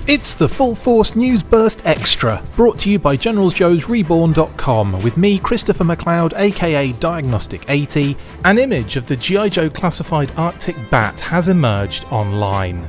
It's the Full Force News Burst Extra, brought to you by GeneralsJoesReborn.com, with me, Christopher McLeod, aka Diagnostic80. An image of the G.I. Joe classified Arctic Bat has emerged online.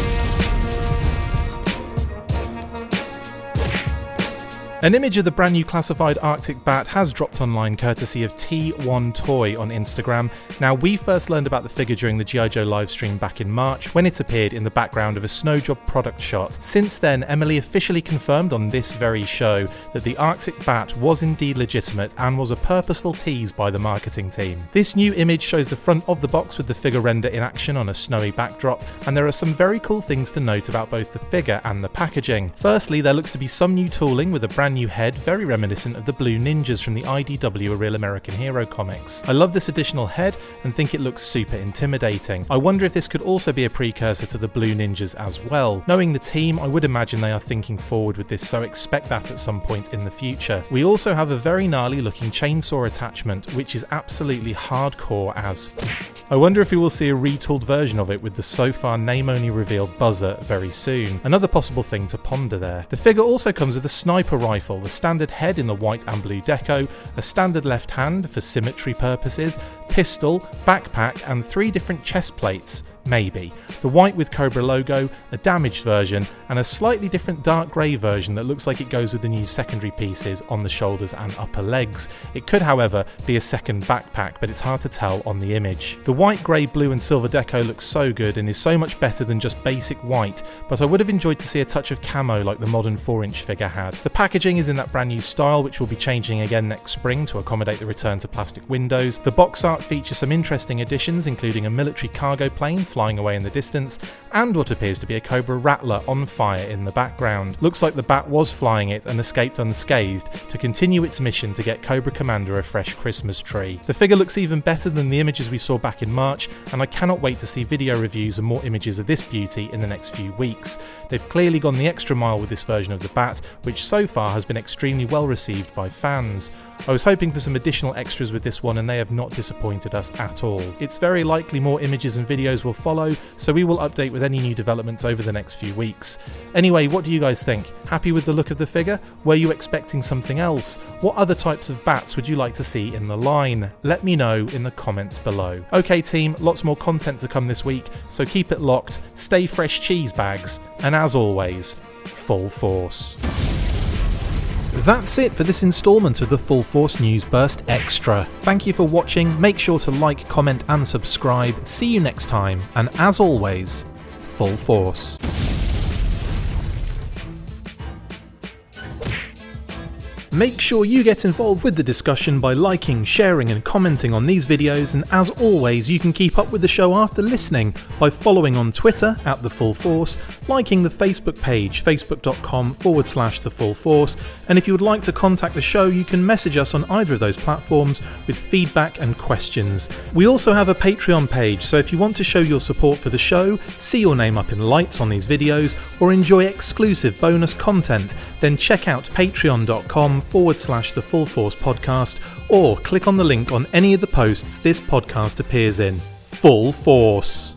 An image of the brand new classified Arctic Bat has dropped online courtesy of T1 Toy on Instagram. Now, we first learned about the figure during the G.I. Joe livestream back in March when it appeared in the background of a Snowjob product shot. Since then, Emily officially confirmed on this very show that the Arctic Bat was indeed legitimate and was a purposeful tease by the marketing team. This new image shows the front of the box with the figure render in action on a snowy backdrop, and there are some very cool things to note about both the figure and the packaging. Firstly, there looks to be some new tooling with a brand new head, very reminiscent of the Blue Ninjas from the IDW A Real American Hero comics. I love this additional head and think it looks super intimidating. I wonder if this could also be a precursor to the Blue Ninjas as well. Knowing the team, I would imagine they are thinking forward with this, so expect that at some point in the future. We also have a very gnarly looking chainsaw attachment, which is absolutely hardcore as f***. I wonder if we will see a retooled version of it with the so far name only revealed buzzer very soon. Another possible thing to ponder there. The figure also comes with a sniper rifle, the standard head in the white and blue deco, a standard left hand for symmetry purposes, pistol, backpack, and 3 different chest plates. Maybe. The white with Cobra logo, a damaged version, and a slightly different dark grey version that looks like it goes with the new secondary pieces on the shoulders and upper legs. It could, however, be a second backpack, but it's hard to tell on the image. The white, grey, blue and silver deco looks so good and is so much better than just basic white, but I would have enjoyed to see a touch of camo like the modern 4-inch figure had. The packaging is in that brand new style, which will be changing again next spring to accommodate the return to plastic windows. The box art features some interesting additions, including a military cargo plane flying away in the distance, and what appears to be a Cobra Rattler on fire in the background. Looks like the Bat was flying it and escaped unscathed to continue its mission to get Cobra Commander a fresh Christmas tree. The figure looks even better than the images we saw back in March, and I cannot wait to see video reviews and more images of this beauty in the next few weeks. They've clearly gone the extra mile with this version of the Bat, which so far has been extremely well received by fans. I was hoping for some additional extras with this one and they have not disappointed us at all. It's very likely more images and videos will follow, so we will update with any new developments over the next few weeks. Anyway, what do you guys think? Happy with the look of the figure? Were you expecting something else? What other types of bats would you like to see in the line? Let me know in the comments below. Okay team, lots more content to come this week, so keep it locked, stay fresh cheese bags, and as always, full force. That's it for this instalment of the Full Force News Burst Extra. Thank you for watching, make sure to like, comment and subscribe. See you next time, and as always, full force. Make sure you get involved with the discussion by liking, sharing and commenting on these videos, and as always you can keep up with the show after listening by following on Twitter @TheFullForce, liking the Facebook page facebook.com/TheFullForce, and if you would like to contact the show you can message us on either of those platforms with feedback and questions. We also have a Patreon page, so if you want to show your support for the show, see your name up in lights on these videos, or enjoy exclusive bonus content, then check out patreon.com/TheFullForce podcast, or click on the link on any of the posts this podcast appears in. Full Force!